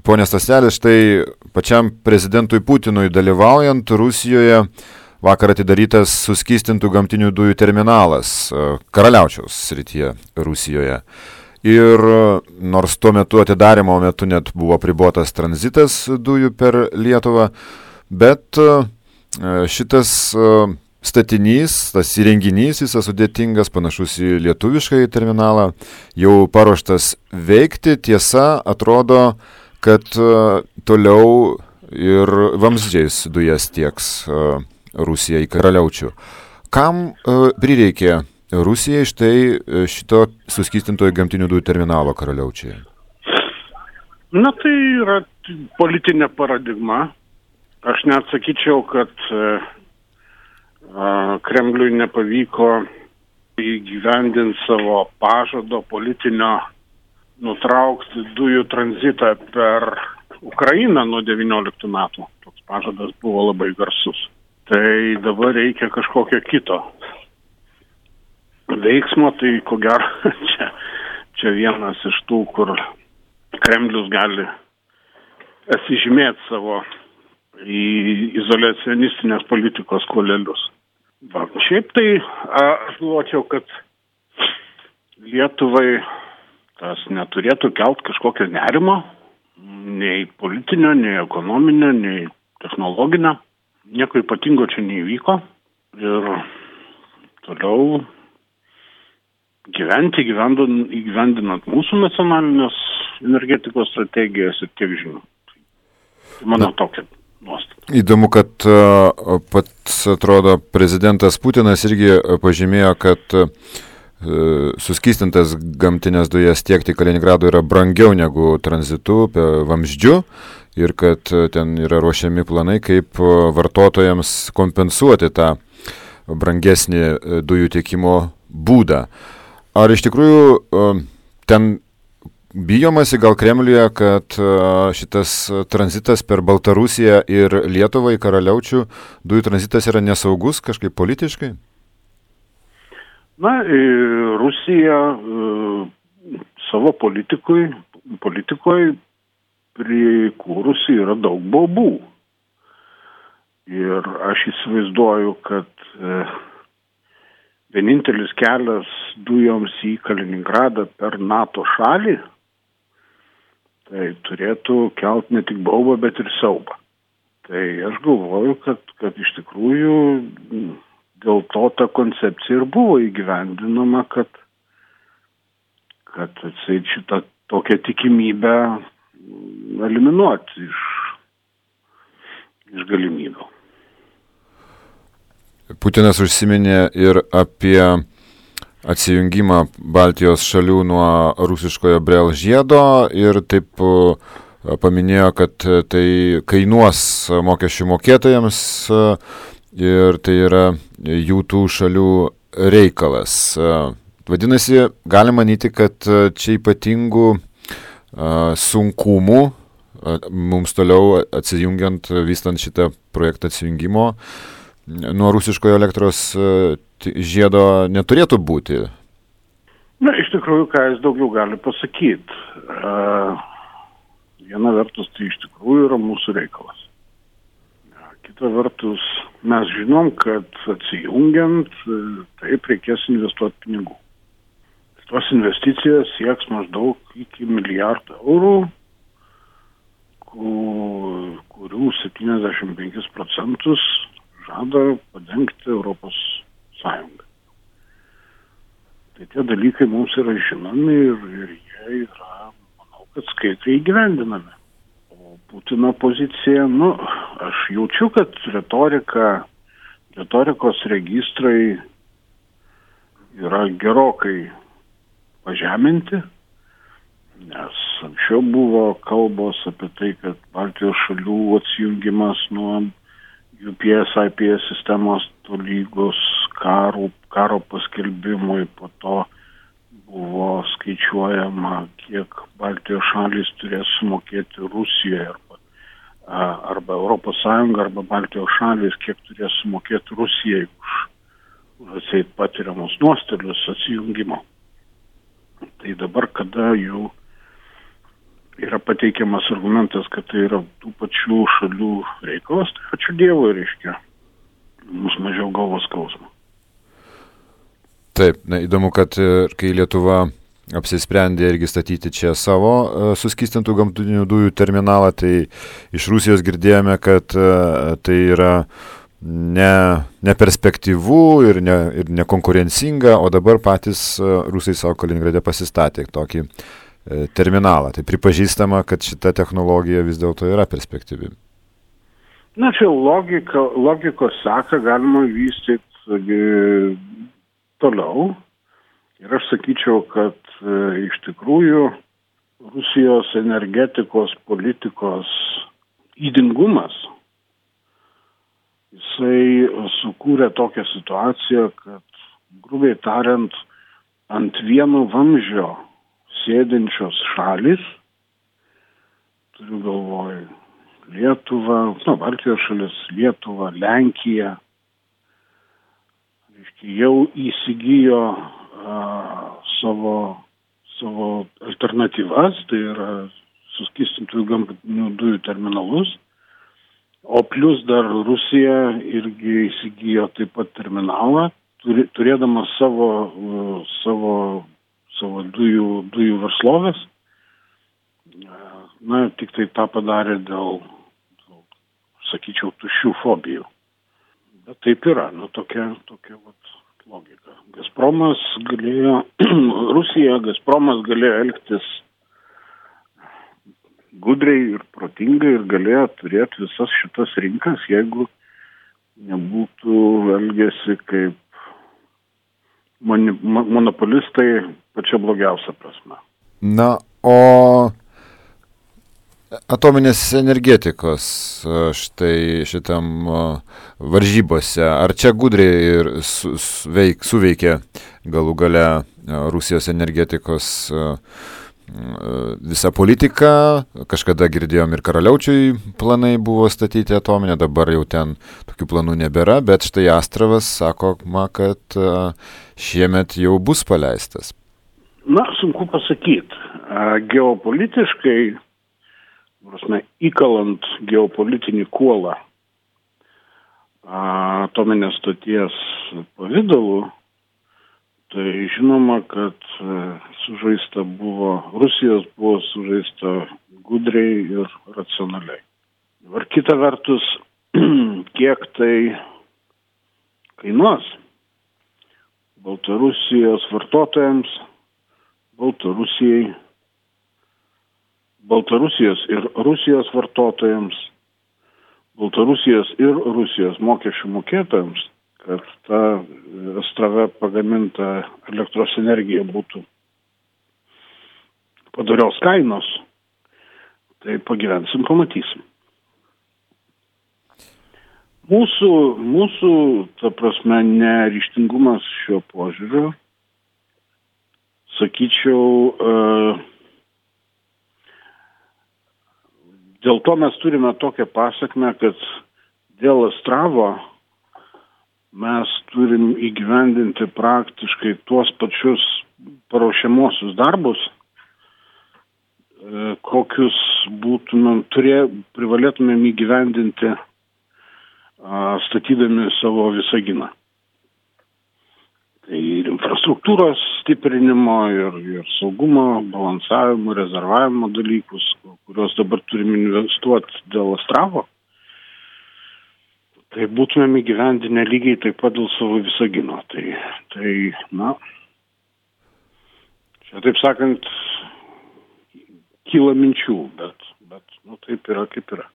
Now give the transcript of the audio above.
Pone Staselis, štai pačiam prezidentui Putinui dalyvaujant Rusijoje vakar atidarytas suskystintų gamtinių dujų terminalas Karaliaučiaus srityje Rusijoje. Ir nors tuo metu atidarymo metu net buvo pribotas tranzitas dujų per Lietuvą, bet šitas statinys, tas įrenginys, visas sudėtingas, panašus į lietuvišką terminalą, jau paruoštas veikti. Tiesa, atrodo, kad toliau ir vamzdžiais dujas tieks Rusija į Karaliaučių. Kam prireikė Rusijai štai šito suskystintojo gamtinių dujų terminalo Karaliaučiuje? Na, tai yra politinė paradigma. Aš net sakyčiau, kad Kremliui nepavyko įgyvendinti savo pažado politinio nutraukti dujų tranzitą per Ukrainą nuo 19 metų. Toks pažadas buvo labai garsus. Tai dabar reikia kažkokio kito veiksmo, tai ko gero čia vienas iš tų, kur Kremlius gali atsižymėti savo izoliacionistinės politikos kuolelius. Šiaip tai aš galvočiau, kad Lietuvai tas neturėtų kelt kažkokio nerimo, nei politinio, nei ekonominio, nei technologinio. Nieko ypatingo čia neįvyko ir toliau įgyvendinant mūsų nacionalinės energetikos strategijas ir tiek žinių. Tai mano tokia nuostata. Įdomu, kad pats, atrodo, prezidentas Putinas irgi pažymėjo, kad suskystintas gamtinės dujas tiekti Kaliningrado yra brangiau negu tranzitu vamzdžiu ir kad ten yra ruošiami planai, kaip vartotojams kompensuoti tą brangesnį dujų tiekimo būdą. Ar iš tikrųjų ten bijomasi gal Kremliuje, kad šitas tranzitas per Baltarusiją ir Lietuvą į Karaliaučių dujų tranzitas yra nesaugus kažkaip politiškai? Na, Rusija savo politikoje prikūrusi yra daug baubų. Ir aš įsivaizduoju, kad vienintelis kelias dujoms į Kaliningradą per NATO šalį, tai turėtų kelt ne tik baubą, bet ir siaubą. Tai aš galvoju, kad iš tikrųjų dėl to ta koncepcija ir buvo įgyvendinama, kad šitą tokią tikimybę eliminuoti iš galimybių. Putinas užsiminė ir apie atsijungimą Baltijos šalių nuo rusiškojo Brel žiedo ir taip paminėjo, kad tai kainuos mokesčių mokėtojams ir tai yra jų tų šalių reikalas. Vadinasi, galima manyti, kad čia ypatingų sunkumų mums toliau atsijungiant, vystant šitą projektą atsijungimo nuo rusiškojo elektros žiedo neturėtų būti. Na, iš tikrųjų, ką jis daugiau gali pasakyti. Viena vertus, tai iš tikrųjų yra mūsų reikalas. Kita vertus, mes žinom, kad atsijungiant, taip reikės investuoti pinigų. Tos investicijos sieks maždaug iki $1 milijardų, kurių 75% žada padengti Europos Sąjungą. Tai tie dalykai mums yra žinomi ir jie yra, manau, kad skaidriai įgyvendinami. O Putino pozicija, aš jaučiu, kad retorikos registrai yra gerokai pažeminti, nes anksčiau buvo kalbos apie tai, kad Baltijos šalių atsijungimas nuo UPS, IPS sistemos tolygus karo paskelbimui, po to buvo skaičiuojama, kiek Baltijos šalys turės sumokėti Rusijoje arba Europos Sąjunga, arba Baltijos šalys, kiek turės sumokėti Rusijai už atseit patiriamus nuostolius atsijungimo. Tai dabar, kada jau yra pateikiamas argumentas, kad tai yra tų pačių šalių reikalas, tai ačiū Dievui, reiškia, mus mažiau galvos skausmo. Taip, įdomu, kad kai Lietuva apsisprendė irgi statyti čia savo suskystintų gamtinių dujų terminalą, tai iš Rusijos girdėjome, kad tai yra neperspektyvu ir nekonkurencinga, o dabar patys Rusai savo Kaliningrade pasistatė tokį terminalą. Tai pripažįstama, kad šita technologija vis dėlto yra perspektyvi. Na, čia logikos seka galima vystyti toliau. Ir aš sakyčiau, kad iš tikrųjų Rusijos energetikos politikos ydingumas, jisai sukūrė tokią situaciją, kad, grubiai tariant, ant vieno vamzdžio sėdinčios šalis, turiu galvoj Lietuvą, Baltijos šalis, Lietuva, Lenkija, jau įsigijo savo alternatyvas, tai yra suskystintųjų gamtinių dujų terminalus, o plus dar Rusija irgi įsigijo taip pat terminalą, turėdama savo dujų verslovės. Na, tik tai tą padarė dėl, sakyčiau, tuščių fobijų. Bet taip yra, tokia logika. Gazpromas galėjo elgtis gudriai ir protingai ir galėjo turėti visas šitas rinkas, jeigu nebūtų elgėsi kaip monopolistai pačia blogiausia prasme. Na, o atominės energetikos štai šitam varžybose, ar čia gudriai ir suveikė galų gale Rusijos energetikos visa politika? Kažkada girdėjom ir Karaliaučiui planai buvo statyti atominę, dabar jau ten tokių planų nebėra, bet štai Astravas sakoma, kad šiemet jau bus paleistas. Na, sunku pasakyti. Geopolitiškai, įkalant geopolitinį kuolą atominės stoties pavidalu, tai žinoma, kad Rusijos buvo sužaista gudriai ir racionaliai. Ir kita vertus, kiek tai kainuos Baltarusijos vartotojams, Baltarusijos ir Rusijos vartotojams, Baltarusijos ir Rusijos mokesčių mokėtojams, kad ta Astrave pagaminta elektros energija būtų padorios kainos, tai pagyvensim, pamatysim. Mūsų, ta prasme, neryžtingumas šiuo požiūriu, sakyčiau, dėl to mes turime tokią pasekmę, kad dėl Astravo mes turim įgyvendinti praktiškai tuos pačius paruošiamuosius darbus, kokius privalėtumėm įgyvendinti statydami savo Visaginą. Tai ir infrastruktūros stiprinimo, ir saugumo, balansavimo, rezervavimo dalykus, kuriuos dabar turim investuoti dėl Astravo, tai būtumėm įgyvendinę lygiai taip pat dėl savo Visagino. Tai čia taip sakant, kyla minčių, bet taip yra, kaip yra.